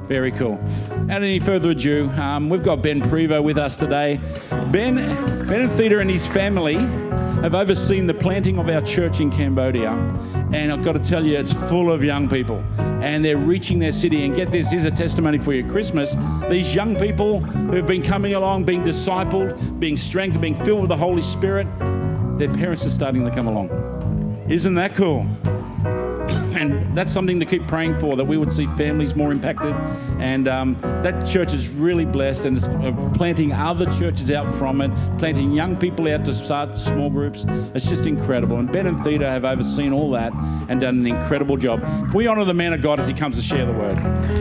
Very cool. Without any further ado, we've got Ben Prevo with us today. Ben and Theta and his family have overseen the planting of our church in Cambodia. And I've got to tell you, it's full of young people. And they're reaching their city. And get this, here's a testimony for you. Christmas, these young people who've been coming along, being discipled, being strengthened, being filled with the Holy Spirit, their parents are starting to come along. Isn't that cool? And that's something to keep praying for, that we would see families more impacted. And that church is really blessed, and it's planting other churches out from it, planting young people out to start small groups. It's just incredible. And Ben and Theta have overseen all that and done an incredible job. Can we honour the man of God as he comes to share the word?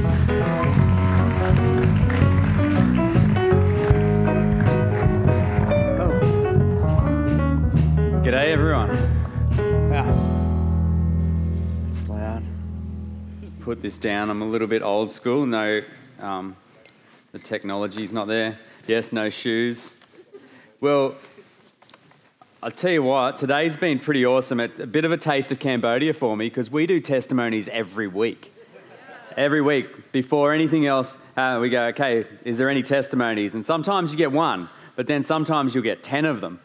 G'day everyone. Wow. It's loud. Put this down. I'm a little bit old school. No, the technology's not there. Yes, no shoes. Well, I'll tell you what, today's been pretty awesome. It's a bit of a taste of Cambodia for me because we do testimonies every week. Every week, before anything else, we go, okay, is there any testimonies? And sometimes you get one, but then sometimes you'll get 10 of them.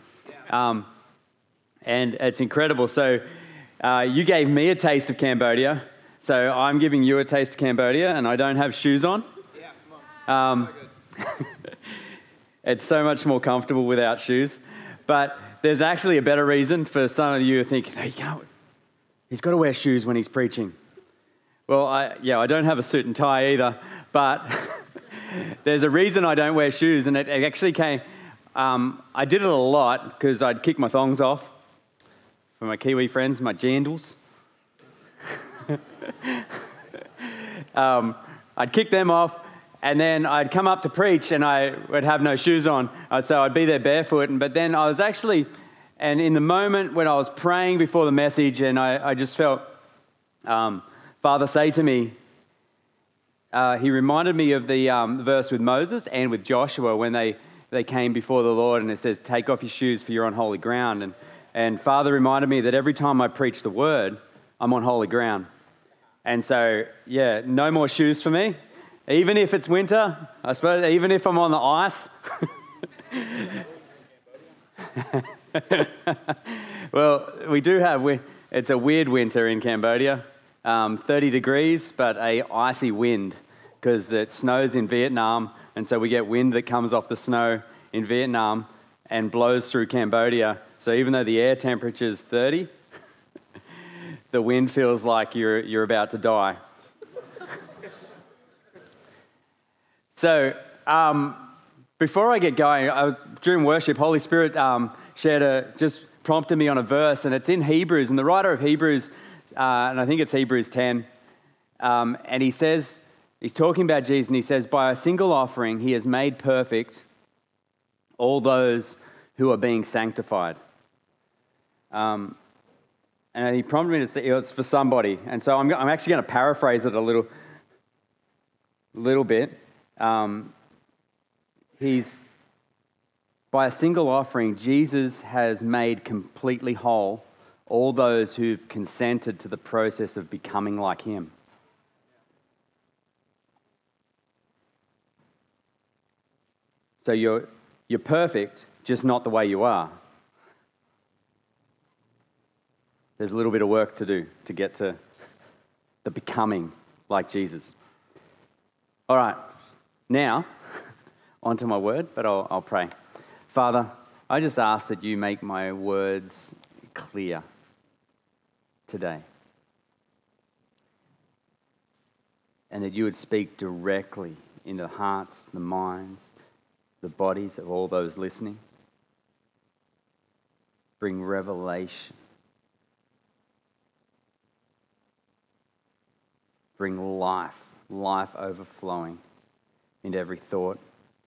And it's incredible. So you gave me a taste of Cambodia, so I'm giving you a taste of Cambodia, and I don't have shoes on. Yeah, come on. It's so much more comfortable without shoes. But there's actually a better reason for some of you to think, no, you can't. He's got to wear shoes when he's preaching. Well, I don't have a suit and tie either, but there's a reason I don't wear shoes, and it actually came... I did it a lot because I'd kick my thongs off for my Kiwi friends, my jandals. I'd kick them off, and then I'd come up to preach, and I would have no shoes on. So I'd be there barefoot. But then I was actually, and in the moment when I was praying before the message, and I just felt Father say to me, he reminded me of the verse with Moses and with Joshua when they came before the Lord, and it says, take off your shoes for you're on holy ground. And Father reminded me that every time I preach the word, I'm on holy ground. And so, no more shoes for me. Even if it's winter, I suppose, even if I'm on the ice. Well, we do have, it's a weird winter in Cambodia. 30 degrees, but a icy wind, because it snows in Vietnam. And so we get wind that comes off the snow in Vietnam and blows through Cambodia. So even though the air temperature is 30, the wind feels like you're about to die. So before I get going, during worship, Holy Spirit just prompted me on a verse, and it's in Hebrews. And the writer of Hebrews, and I think it's Hebrews 10, and he says... He's talking about Jesus, and he says, by a single offering, he has made perfect all those who are being sanctified. And he prompted me to say, it's for somebody. And so I'm actually going to paraphrase it a little bit. By a single offering, Jesus has made completely whole all those who've consented to the process of becoming like him. So you're perfect, just not the way you are. There's a little bit of work to do to get to the becoming like Jesus. All right, now onto my word, but I'll pray. Father, I just ask that you make my words clear today, and that you would speak directly into the hearts, the minds, the bodies of all those listening. Bring revelation. Bring life overflowing into every thought,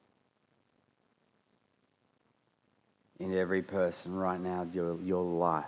into every person right now, your life.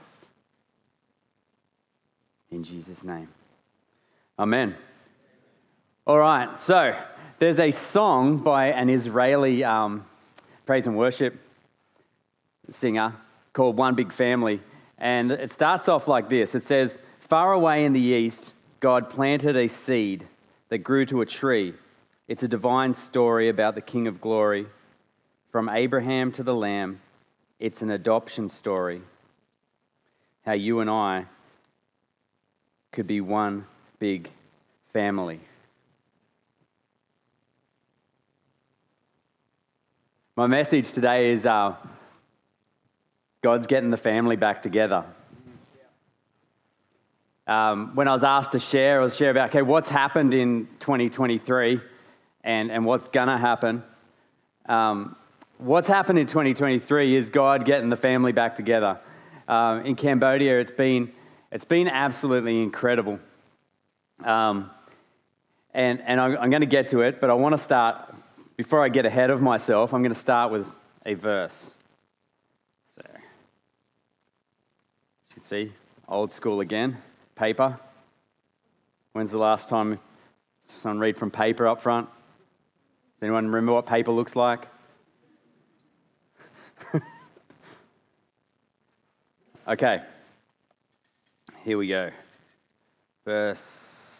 In Jesus' name. Amen. All right, so there's a song by an Israeli praise and worship singer called One Big Family, and it starts off like this. It says, far away in the east, God planted a seed that grew to a tree It's a divine story about the King of Glory. From Abraham to the Lamb, it's an adoption story. How you and I could be one big family. My message today is God's getting the family back together. When I was asked to share, I was sharing about, okay, what's happened in 2023 and what's going to happen. What's happened in 2023 is God getting the family back together. In Cambodia, it's been absolutely incredible. And I'm going to get to it, but I want to start, before I get ahead of myself, I'm going to start with a verse. So, as you can see, old school again, paper. When's the last time someone read from paper up front? Does anyone remember what paper looks like? Okay, here we go. Verse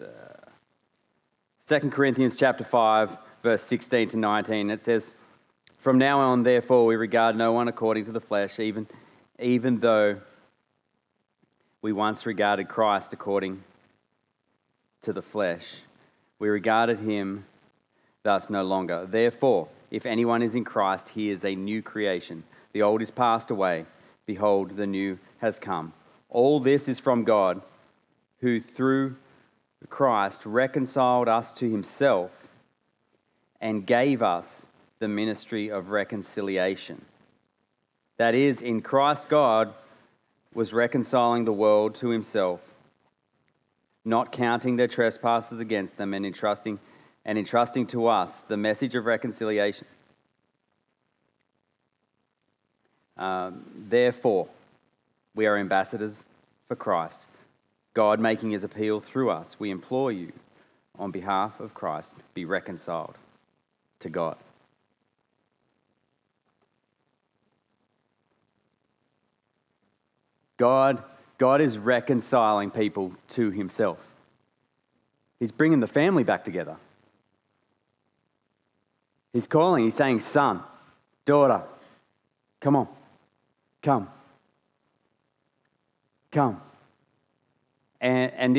2 Corinthians chapter 5, verse 16 to 19. It says, "From now on, therefore, we regard no one according to the flesh, even though we once regarded Christ according to the flesh. We regarded him thus no longer. Therefore, if anyone is in Christ, he is a new creation. The old is passed away. Behold, the new has come. All this is from God, who through Christ reconciled us to himself and gave us the ministry of reconciliation. That is, in Christ God was reconciling the world to himself, not counting their trespasses against them, and entrusting to us the message of reconciliation. Therefore, we are ambassadors for Christ, God making his appeal through us. We implore you, on behalf of Christ, be reconciled to God." God is reconciling people to himself. He's bringing the family back together. He's calling, he's saying, son, daughter, come on, come. And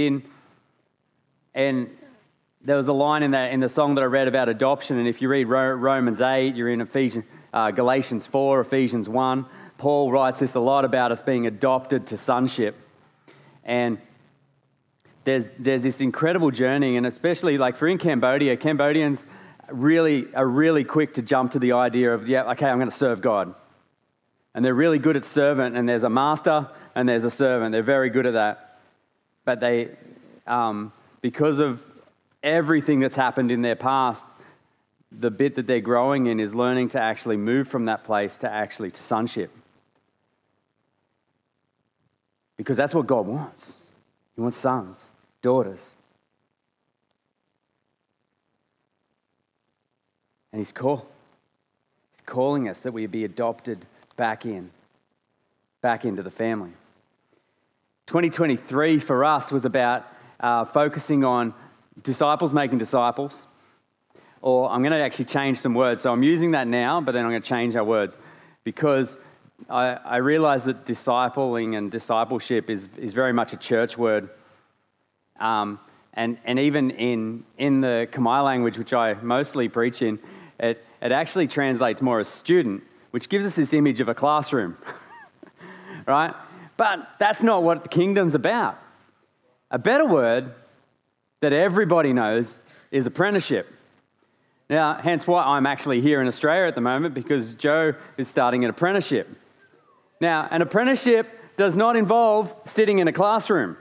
there was a line in the song that I read about adoption, and if you read Romans 8, you're in Galatians 4, Ephesians 1, Paul writes this a lot about us being adopted to sonship. And there's this incredible journey, and especially like for in Cambodia, Cambodians are really quick to jump to the idea of, yeah, okay, I'm going to serve God. And they're really good at servant, and there's a master and there's a servant. They're very good at that. But they, because of everything that's happened in their past, the bit that they're growing in is learning to actually move from that place to sonship. Because that's what God wants. He wants sons, daughters. And He's calling us that we be adopted back into the family. 2023 for us was about focusing on disciples making disciples. Or I'm going to actually change some words. So I'm using that now, but then I'm going to change our words. Because I realize that discipling and discipleship is very much a church word. And even in the Khmer language, which I mostly preach in, it actually translates more as student, which gives us this image of a classroom, right? But that's not what the kingdom's about. A better word that everybody knows is apprenticeship. Now, hence why I'm actually here in Australia at the moment, because Joe is starting an apprenticeship. Now, an apprenticeship does not involve sitting in a classroom,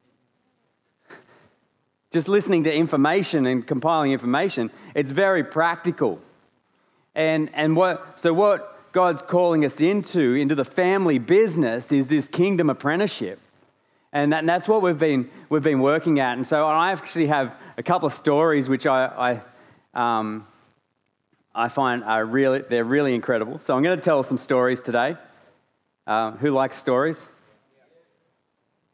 just listening to information and compiling information. It's very practical. And what God's calling us into the family business is this kingdom apprenticeship. And that's what we've been working at. And so I actually have a couple of stories which I find they're really incredible. So I'm going to tell some stories today. Who likes stories?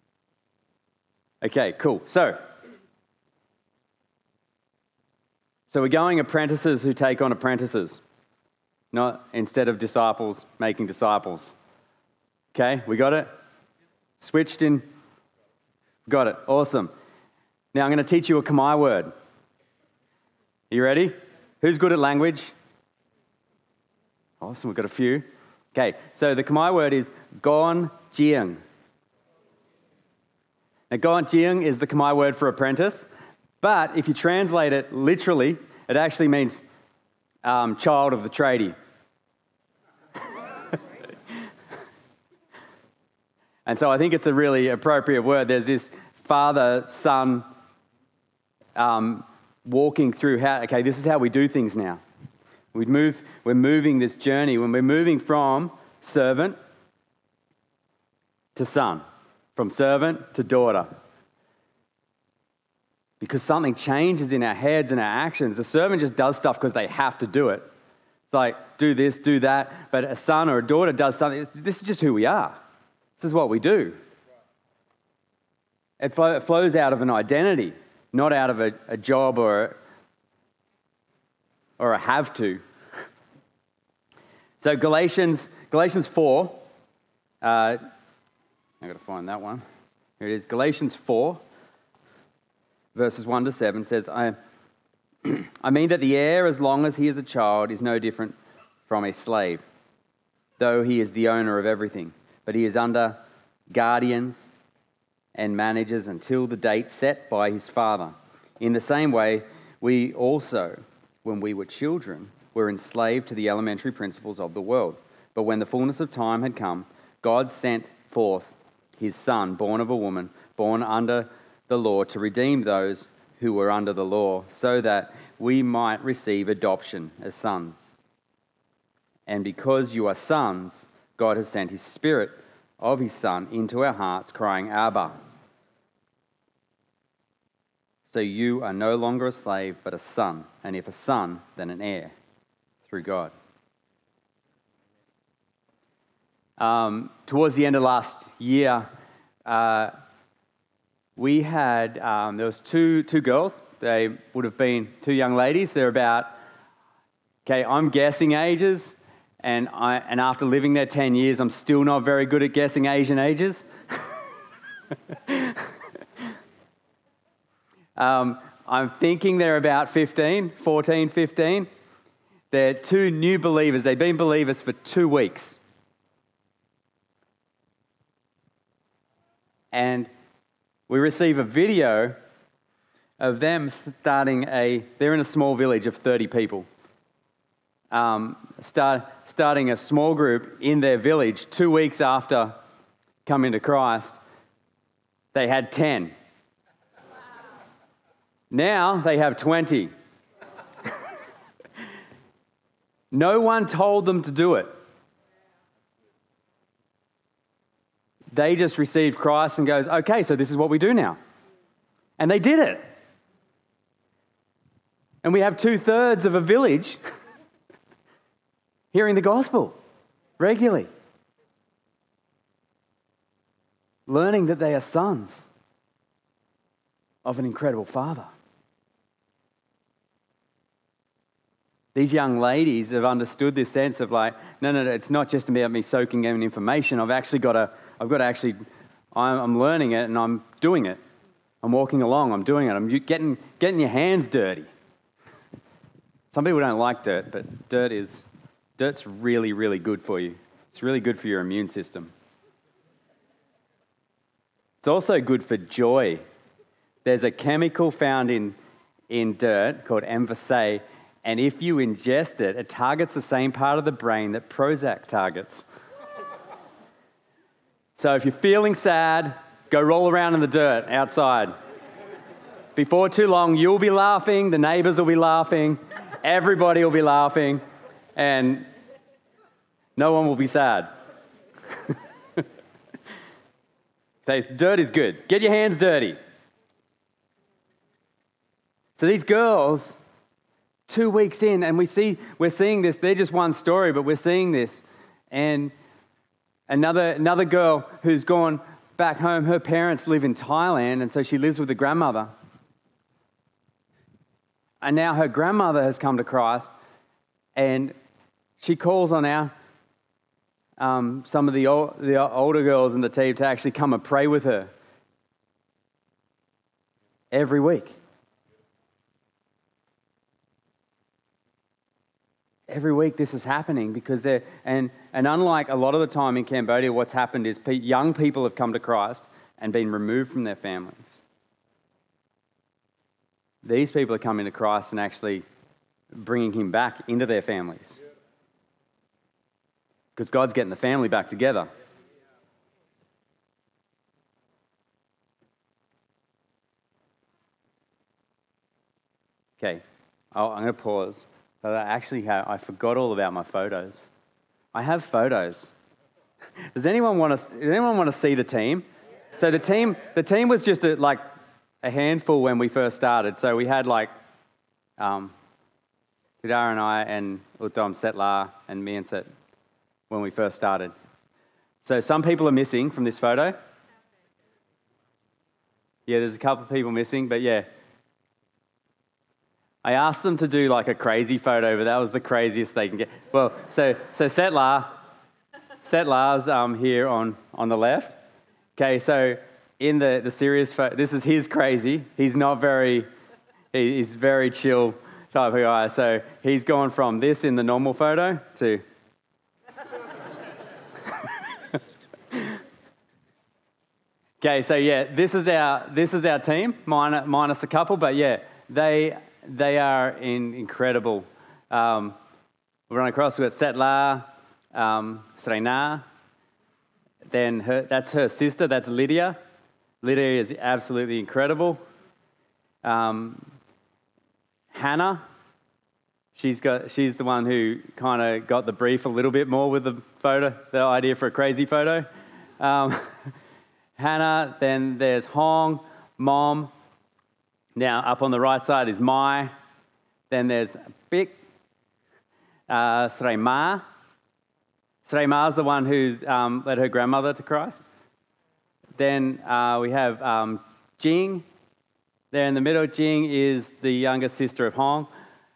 Okay, cool. So So we're going apprentices who take on apprentices, not instead of disciples making disciples. Okay, we got it? Switched in? Got it, awesome. Now I'm going to teach you a Khmer word. Are you ready? Who's good at language? Awesome, we've got a few. Okay, so the Khmer word is Gon Jiang. Now, Gon Jiang is the Khmer word for apprentice, but if you translate it literally, it actually means child of the tradie. And so I think it's a really appropriate word. There's this father-son walking through this is how we do things now. We're moving this journey when we're moving from servant to son, from servant to daughter. Because something changes in our heads and our actions. The servant just does stuff because they have to do it. It's like, do this, do that. But a son or a daughter does something. This is just who we are. This is what we do. It flows out of an identity, not out of a job or a have to. So Galatians 4, I've got to find that one. Here it is. Galatians 4, verses 1 to 7 says, I mean that the heir, as long as he is a child, is no different from a slave, though he is the owner of everything. But he is under guardians and managers until the date set by his father. In the same way, we also, when we were children, were enslaved to the elementary principles of the world. But when the fullness of time had come, God sent forth his Son, born of a woman, born under the law, to redeem those who were under the law, so that we might receive adoption as sons. And because you are sons, God has sent his Spirit of his Son into our hearts, crying, Abba. So you are no longer a slave, but a son. And if a son, then an heir through God. Towards the end of last year, we had, there was two girls. They would have been two young ladies. They're about, I'm guessing ages. And after living there 10 years, I'm still not very good at guessing Asian ages. I'm thinking they're about 14, 15. They're two new believers. They've been believers for 2 weeks. And we receive a video of them they're in a small village of 30 people. Starting a small group in their village 2 weeks after coming to Christ. They had 10. Now they have 20. No one told them to do it. They just received Christ and goes, okay, so this is what we do now. And they did it. And we have 2/3 of a village hearing the gospel regularly. Learning that they are sons of an incredible Father. These young ladies have understood this sense of like, no, it's not just about me soaking in information. I'm learning it and I'm doing it. I'm walking along, I'm doing it. I'm getting your hands dirty. Some people don't like dirt, but dirt's really, really good for you. It's really good for your immune system. It's also good for joy. There's a chemical found in dirt called MVC, and if you ingest it, it targets the same part of the brain that Prozac targets. So if you're feeling sad, go roll around in the dirt outside. Before too long, you'll be laughing, the neighbours will be laughing, everybody will be laughing, and no one will be sad. So dirt is good. Get your hands dirty. So these girls, 2 weeks in, and we're seeing this. They're just one story, but we're seeing this. And another girl who's gone back home, her parents live in Thailand, and so she lives with a grandmother. And now her grandmother has come to Christ, and she calls on some of the older girls in the team to actually come and pray with her every week. Every week this is happening because and unlike a lot of the time in Cambodia, what's happened is young people have come to Christ and been removed from their families. These people are coming to Christ and actually bringing him back into their families. Because God's getting the family back together. Okay, I'm going to pause. But I forgot all about my photos. I have photos. Does anyone want to see the team? So the team was just a handful when we first started. So we had Tidar and I and Uttam, Setlar and me and Set when we first started. So some people are missing from this photo. Yeah, there's a couple of people missing, but yeah. I asked them to do a crazy photo, but that was the craziest they can get. Well, so Setlar's here on the left. Okay, so in the serious photo, this is his crazy. He's very chill type of guy. So he's gone from this in the normal photo to... Okay, so yeah, this is our team, minus a couple, but yeah, they are incredible. We run across, we've got Setlar, Srena, then that's her sister, that's Lydia. Lydia is absolutely incredible. Hannah, she's the one who kind of got the brief a little bit more with the idea for a crazy photo. Hannah, then there's Hong, Mom. Now, up on the right side is Mai. Then there's Bik, Srema. Srema's the one who's led her grandmother to Christ. Then we have Jing. There in the middle, Jing is the younger sister of Hong.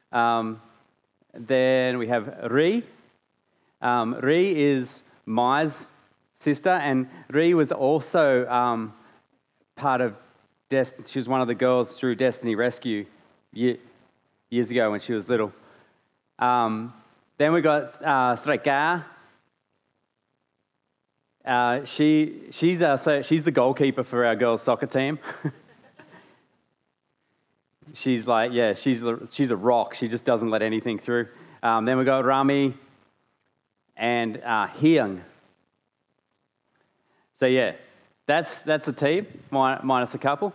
Then we have Ri. Ri is Mai's sister, and Ri was also part of she was one of the girls through Destiny Rescue years ago when she was little. Then we got Sreka. She's the goalkeeper for our girls' soccer team. She's a rock. She just doesn't let anything through. Then we got Rami and Hyung. So yeah. That's the team, minus a couple.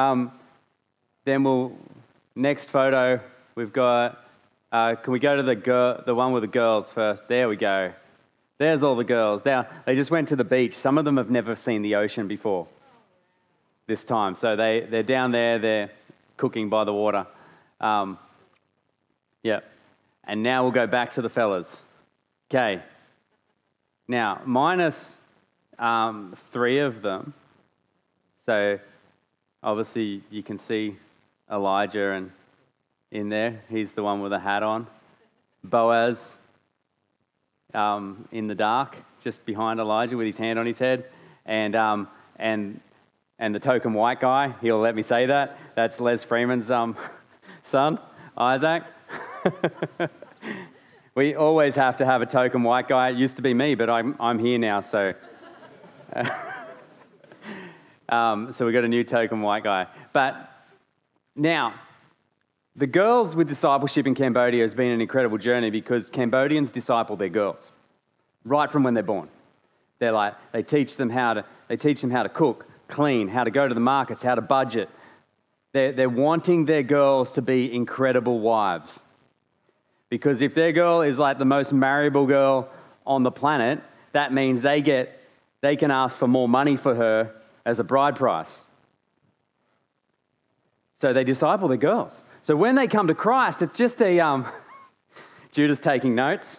Then next photo, we've got, can we go to the one with the girls first? There we go. There's all the girls. Now, they just went to the beach. Some of them have never seen the ocean before this time. So they're down there, they're cooking by the water. Yeah. And now we'll go back to the fellas. Okay. Now, minus... 3 of them. So obviously you can see Elijah and in there. He's the one with a hat on. Boaz in the dark, just behind Elijah with his hand on his head. And the token white guy, he'll let me say that. That's Les Freeman's son, Isaac. We always have to have a token white guy. It used to be me, but I'm here now, so... So we got a new token white guy. But now, the girls with discipleship in Cambodia has been an incredible journey because Cambodians disciple their girls right from when they're born. They teach them how to cook, clean, how to go to the markets, how to budget. They're wanting their girls to be incredible wives. Because if their girl is the most marriable girl on the planet, that means they can ask for more money for her as a bride price. So they disciple their girls. So when they come to Christ, it's just Judah's taking notes.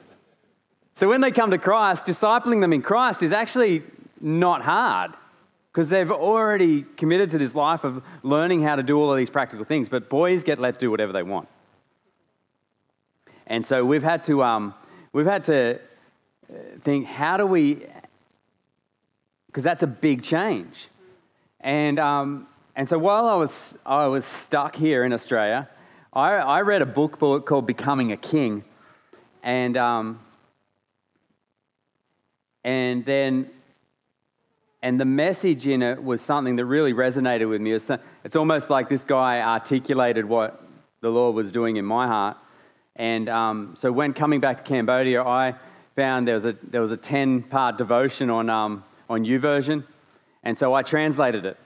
So when they come to Christ, discipling them in Christ is actually not hard because they've already committed to this life of learning how to do all of these practical things, but boys get let do whatever they want. And so we've had to think, how do we, because that's a big change. And so while I was stuck here in Australia, I read a book called Becoming a King, and the message in it was something that really resonated with me. It's almost like this guy articulated what the Lord was doing in my heart. And so when coming back to Cambodia, I found there was a 10-part devotion on YouVersion, and so I translated it.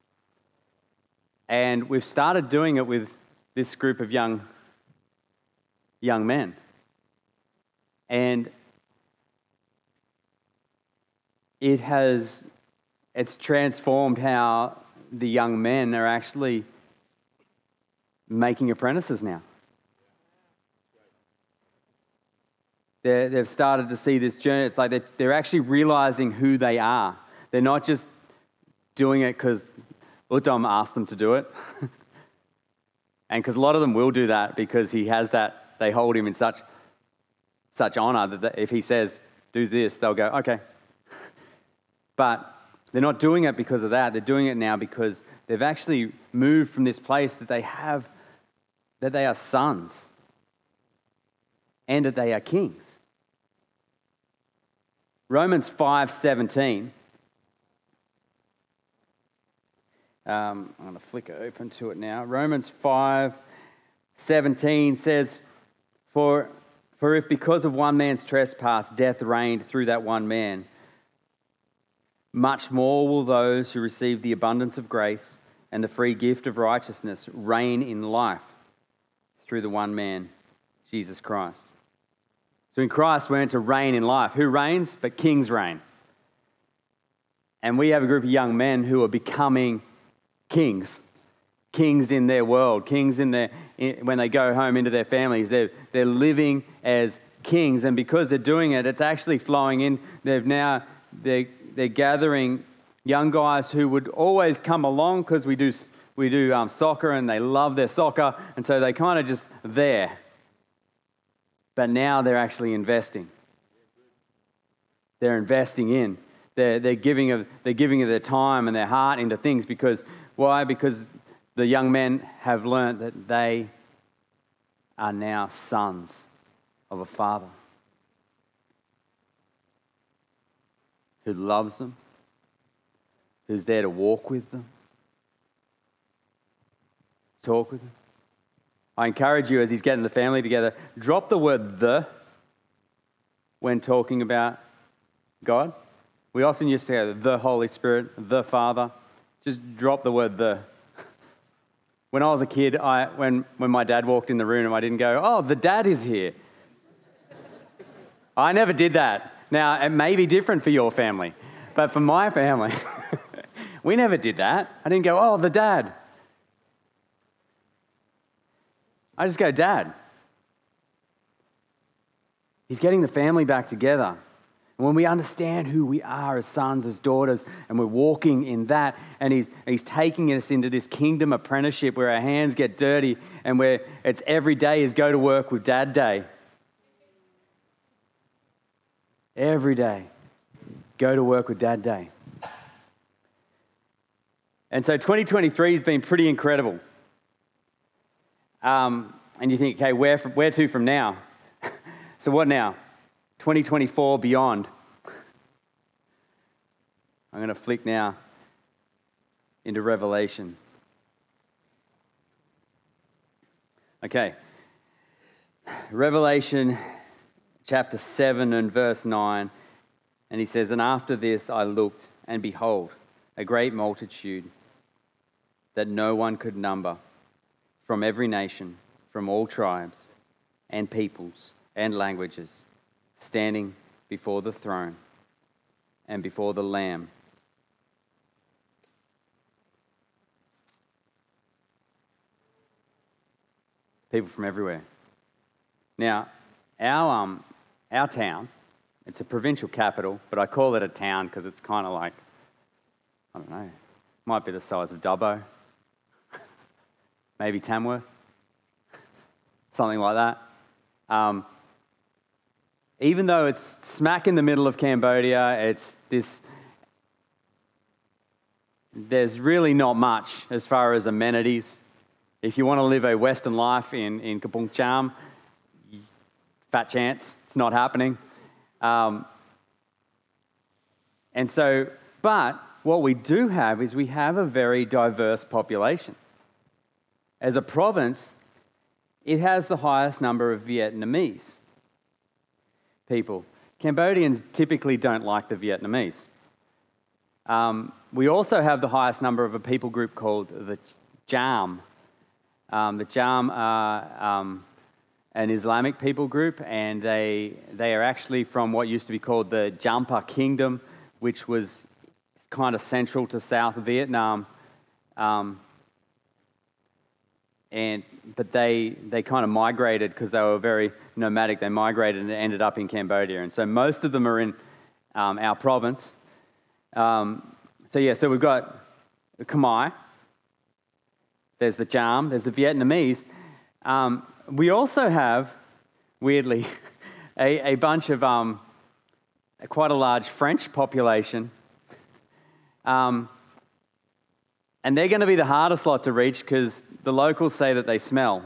And we've started doing it with this group of young men. And it's transformed how the young men are actually making apprentices now. They've started to see this journey. It's like they're actually realizing who they are. They're not just doing it because Uttam asked them to do it. And because a lot of them will do that because he has that, they hold him in such honor that if he says, do this, they'll go, okay. But they're not doing it because of that. They're doing it now because they've actually moved from this place that they are sons and that they are kings. Romans 5:17. I'm going to flick it open to it now. Romans 5:17 says, For if because of one man's trespass death reigned through that one man, much more will those who receive the abundance of grace and the free gift of righteousness reign in life through the one man, Jesus Christ. So in Christ, we're meant to reign in life. Who reigns? But kings reign. And we have a group of young men who are becoming kings in their world, when they go home into their families. They're living as kings, and because they're doing it, it's actually flowing in. They're gathering young guys who would always come along because we do soccer, and they love their soccer, and so they kind of just there. But now they're actually investing. They're investing in. They're giving of their time and their heart into things because why? Because the young men have learnt that they are now sons of a father who loves them, who's there to walk with them, talk with them. I encourage you, as he's getting the family together, drop the word "the" when talking about God. We often used to say the Holy Spirit, the Father. Just drop the word "the." When I was a kid, when my dad walked in the room, I didn't go, "Oh, the dad is here." I never did that. Now, it may be different for your family, but for my family, we never did that. I didn't go, "Oh, the dad." I just go, "Dad." He's getting the family back together. And when we understand who we are as sons, as daughters, and we're walking in that, and he's taking us into this kingdom apprenticeship where our hands get dirty and where it's every day is go to work with Dad Day. Every day, go to work with Dad Day. And so 2023 has been pretty incredible. And you think, okay, where to from now? So what now? 2024 beyond. I'm going to flick now into Revelation. Okay. Revelation chapter 7 and verse 9. And he says, "And after this I looked, and behold, a great multitude that no one could number, from every nation, from all tribes and peoples and languages, standing before the throne and before the Lamb." People from everywhere. Now, our town, it's a provincial capital, but I call it a town because it's kind of like I don't know, might be the size of Dubbo, maybe Tamworth, something like that. Even though it's smack in the middle of Cambodia, there's really not much as far as amenities. If you want to live a Western life in Kampong Cham, fat chance, it's not happening. But what we do have is we have a very diverse population. As a province, it has the highest number of Vietnamese people. Cambodians typically don't like the Vietnamese. We also have the highest number of a people group called the Cham. The Cham are an Islamic people group, and they are actually from what used to be called the Jampa Kingdom, which was kind of central to South Vietnam. But they kind of migrated because they were very nomadic. They migrated and ended up in Cambodia. And so most of them are in our province. So we've got the Khmer, there's the Cham, there's the Vietnamese. We also have, weirdly, a bunch of quite a large French population. And they're going to be the hardest lot to reach because the locals say that they smell.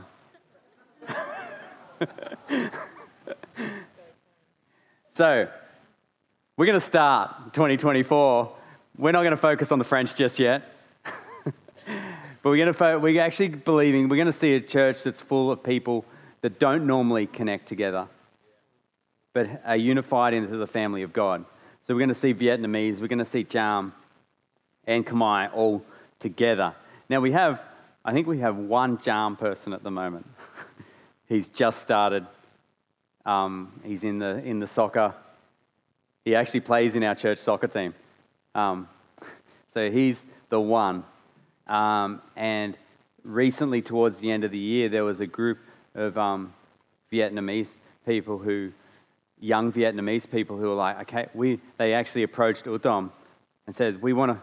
So, we're going to start 2024. We're not going to focus on the French just yet. But we're actually believing we're going to see a church that's full of people that don't normally connect together, but are unified into the family of God. So we're going to see Vietnamese, we're going to see Cham and Khmer all together. Now I think we have one Cham person at the moment. He's just started. He's in the soccer. He actually plays in our church soccer team. So he's the one. And recently, towards the end of the year, there was a group of Vietnamese people young Vietnamese people who were like, okay, they actually approached Utom and said, we want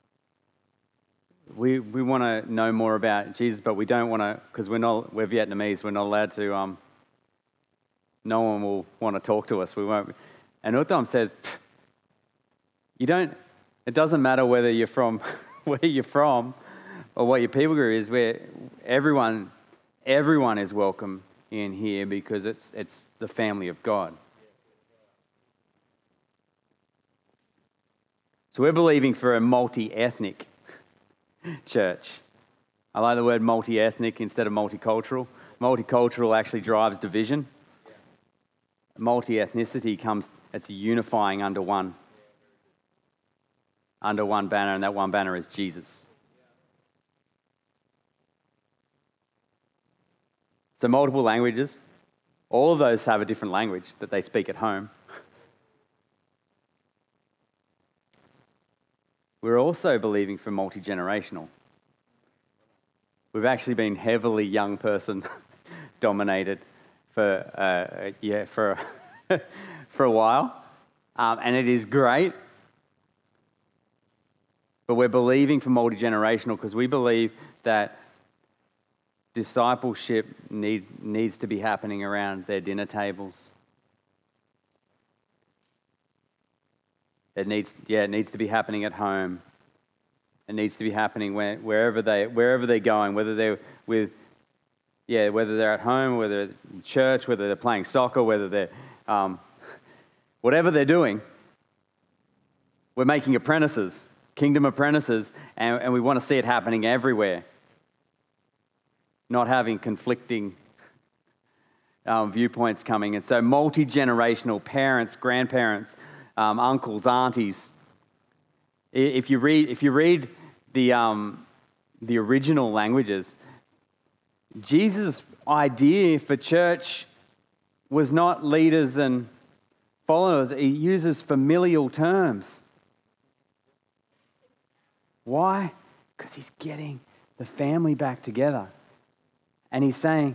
to know more about Jesus, but we don't want to, because we're Vietnamese, we're not allowed to, no one will want to talk to us, we won't. And Utom says, it doesn't matter whether you're from, where you're from, or what your people group is, where everyone is welcome in here because it's the family of God. So we're believing for a multi-ethnic church. I like the word multi-ethnic instead of multicultural. Multicultural actually drives division. Multi-ethnicity it's unifying under one banner, and that one banner is Jesus. So multiple languages, all of those have a different language that they speak at home. We're also believing for multi-generational. We've actually been heavily young person dominated for a while, and it is great. But we're believing for multi-generational because we believe that discipleship needs to be happening around their dinner tables. It needs to be happening at home. It needs to be happening wherever they're going, whether they're at home, whether they're in church, whether they're playing soccer, whether they're whatever they're doing. We're making apprentices, kingdom apprentices, and we want to see it happening everywhere. Not having conflicting viewpoints coming. And so multi-generational parents, grandparents, uncles, aunties. If you read the original languages, Jesus' idea for church was not leaders and followers. He uses familial terms. Why? Because he's getting the family back together. And he's saying,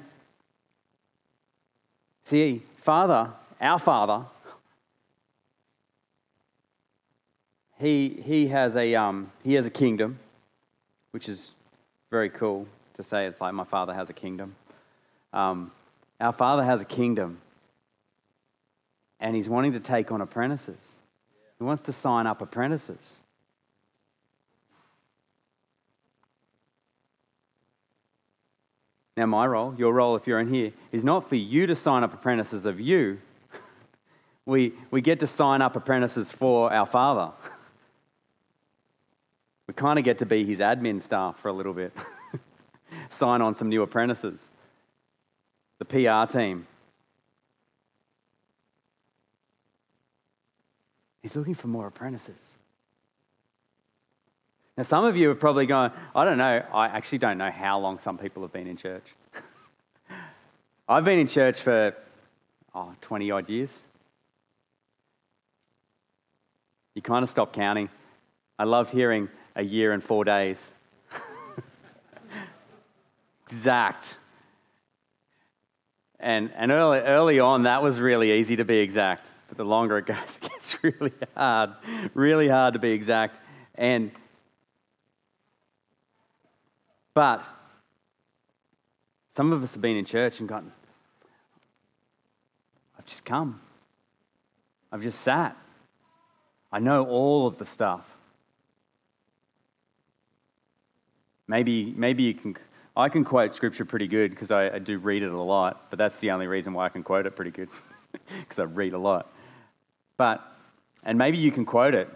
see, Father, our Father, he has a kingdom, which is very cool to say. It's like my Father has a kingdom. Our Father has a kingdom, and He's wanting to take on apprentices. He wants to sign up apprentices. Now, my role, your role if you're in here, is not for you to sign up apprentices of you. We get to sign up apprentices for our Father. We kind of get to be His admin staff for a little bit. Sign on some new apprentices. The PR team. He's looking for more apprentices. Now, some of you are probably going, I don't know, I actually don't know how long some people have been in church. I've been in church for 20 odd years. You kind of stop counting. I loved hearing a year and 4 days. Exact. And early on, that was really easy to be exact. But the longer it goes, it gets really hard to be exact. But some of us have been in church and gone, I've just come. I've just sat. I know all of the stuff. Maybe you can. I can quote scripture pretty good because I do read it a lot, but that's the only reason why I can quote it pretty good, because I read a lot. And maybe you can quote it,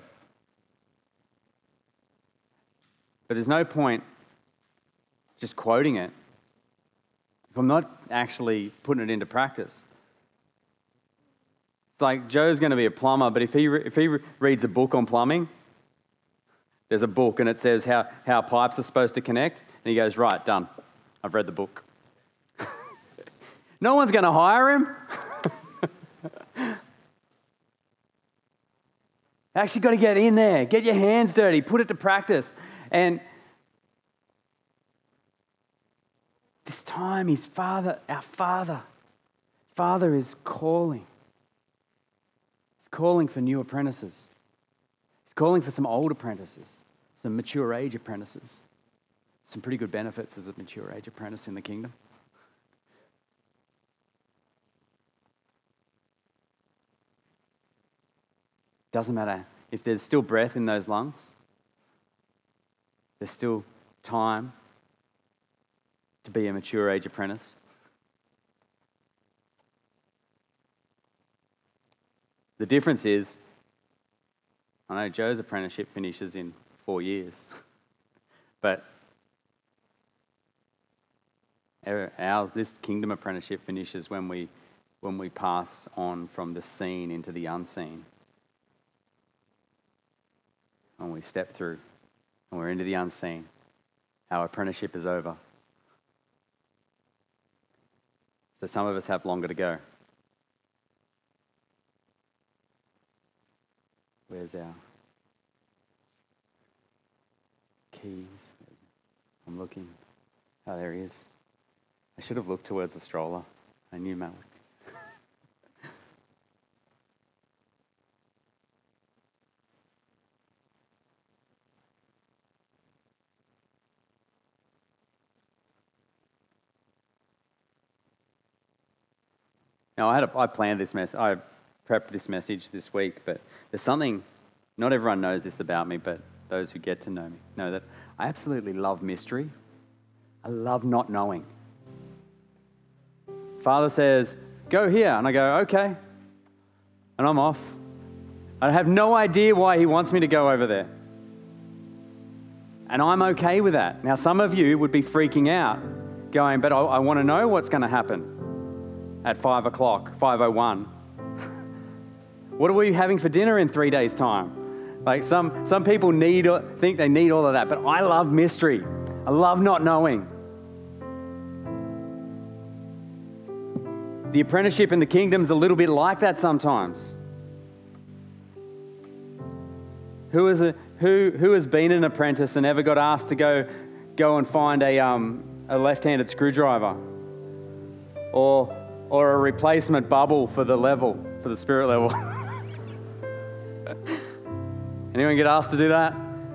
but there's no point just quoting it if I'm not actually putting it into practice. It's like Joe's going to be a plumber, but if he reads a book on plumbing, there's a book and it says how pipes are supposed to connect, and he goes, right, done. I've read the book. No one's going to hire him. Actually got to get in there, get your hands dirty, put it to practice. And this time, our Father is calling. He's calling for new apprentices. He's calling for some old apprentices, some mature age apprentices. Some pretty good benefits as a mature age apprentice in the kingdom. Doesn't matter if there's still breath in those lungs. There's still time to be a mature age apprentice. The difference is, I know Joe's apprenticeship finishes in 4 years, but this kingdom apprenticeship finishes when we pass on from the seen into the unseen. When we step through and we're into the unseen, our apprenticeship is over. So some of us have longer to go. Where's our keys? I'm looking. Oh, there he is. I should have looked towards the stroller. I knew Matt would. Now, I planned this message. I prepped this message this week, but there's something, not everyone knows this about me, but those who get to know me know that I absolutely love mystery. I love not knowing. Father says, go here, and I go, okay, and I'm off. I have no idea why He wants me to go over there. And I'm okay with that. Now, some of you would be freaking out, going, but I want to know what's going to happen at 5 o'clock, 5:01. What are we having for dinner in 3 days' time? Like some people think they need all of that, but I love mystery. I love not knowing. The apprenticeship in the kingdom's a little bit like that sometimes. Who has been an apprentice and ever got asked to go and find a left-handed screwdriver, or a replacement bubble for the spirit level? Anyone get asked to do that?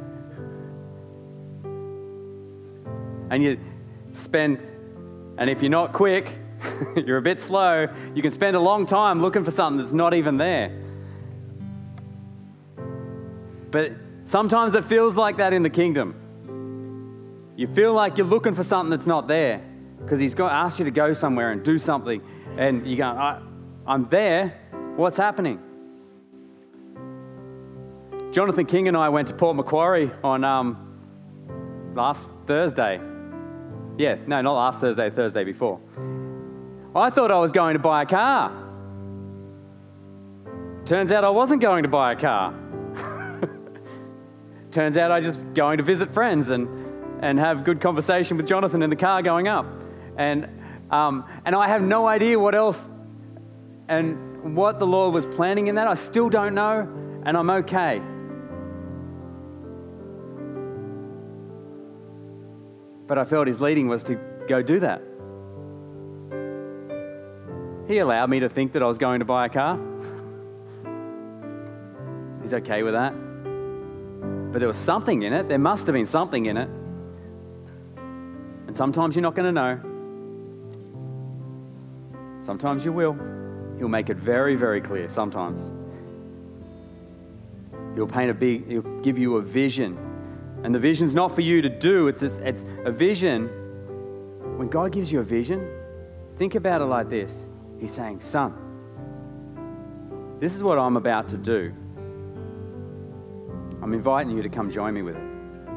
And you spend, and if you're not quick, you're a bit slow, you can spend a long time looking for something that's not even there. But sometimes it feels like that in the kingdom. You feel like you're looking for something that's not there because he's going to ask you to go somewhere and do something. And you go, I'm there. What's happening? Jonathan King and I went to Port Macquarie on last Thursday. Yeah, no, not last Thursday, Thursday before. I thought I was going to buy a car. Turns out I wasn't going to buy a car. Turns out I just going to visit friends and have good conversation with Jonathan in the car going up. And I have no idea what else and what the Lord was planning in that. I still don't know, and I'm okay. But I felt his leading was to go do that. He allowed me to think that I was going to buy a car. He's okay with that. But there was something in it. There must have been something in it. And sometimes you're not going to know. Sometimes you will. He'll make it very, very clear sometimes. He'll give you a vision. And the vision's not for you to do. It's a vision. When God gives you a vision, think about it like this. He's saying, son, this is what I'm about to do. I'm inviting you to come join me with it.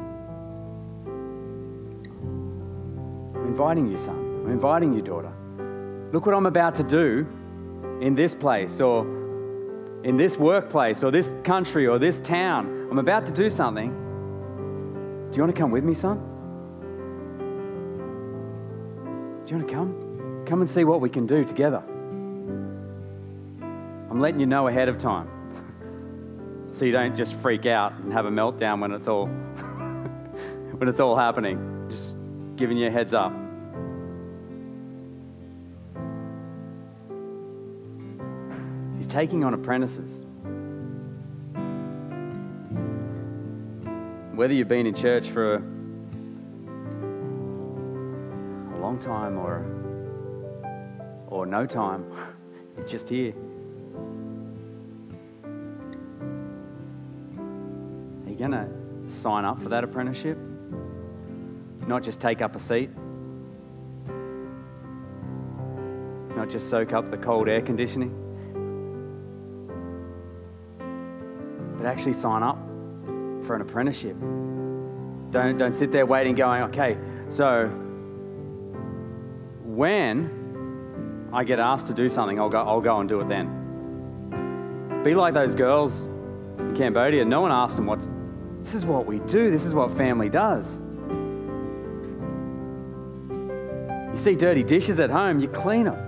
I'm inviting you, son. I'm inviting you, daughter. Look what I'm about to do in this place or in this workplace or this country or this town. I'm about to do something. Do you want to come with me, son? Do you want to come? Come and see what we can do together. I'm letting you know ahead of time so you don't just freak out and have a meltdown when it's all happening. Just giving you a heads up. He's taking on apprentices. Whether you've been in church for a long time or no time, it's just here. Are you going to sign up for that apprenticeship? Not just take up a seat? Not just soak up the cold air conditioning? But actually sign up for an apprenticeship. Don't sit there waiting going, okay, so when I get asked to do something, I'll go and do it then. Be like those girls in Cambodia. No one asked them this is what we do. This is what family does. You see dirty dishes at home, you clean them.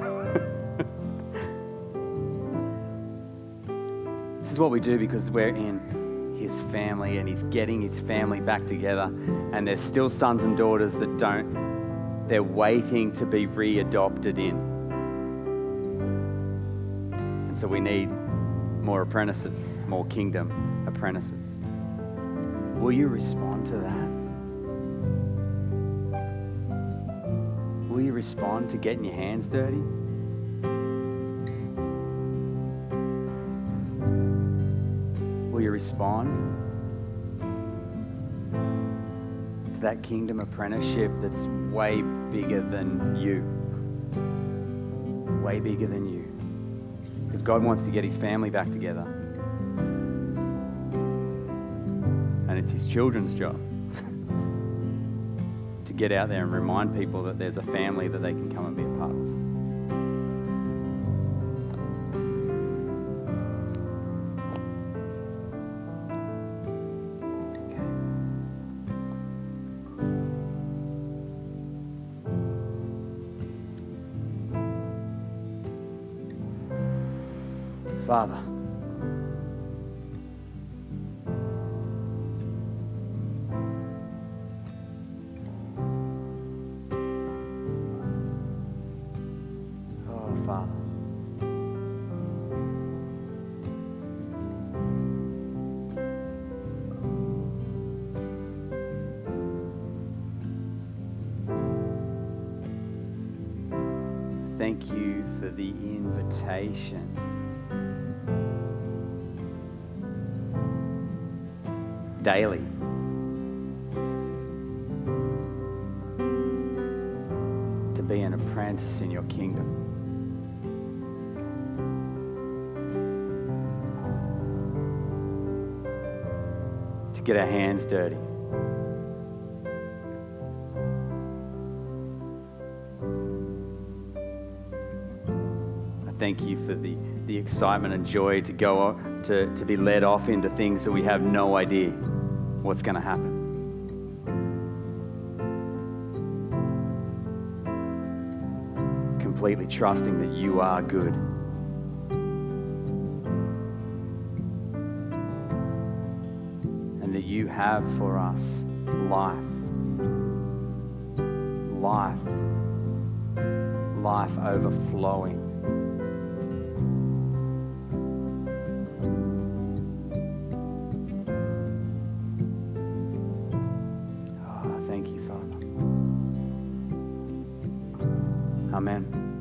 This is what we do because we're in his family and he's getting his family back together, and there's still sons and daughters that they're waiting to be readopted in. And so we need more apprentices, more kingdom apprentices. Will you respond to that? Will you respond to getting your hands dirty? Will you respond to that kingdom apprenticeship that's way bigger than you? Way bigger than you. Because God wants to get his family back together. And it's his children's job to get out there and remind people that there's a family that they can come and be a part of. Father, thank you for the invitation daily to be an apprentice in your kingdom. To get our hands dirty. Thank you for the excitement and joy to go to be led off into things that we have no idea what's going to happen. Completely trusting that you are good. And that you have for us life. Life overflowing. Thank you, Father. Amen.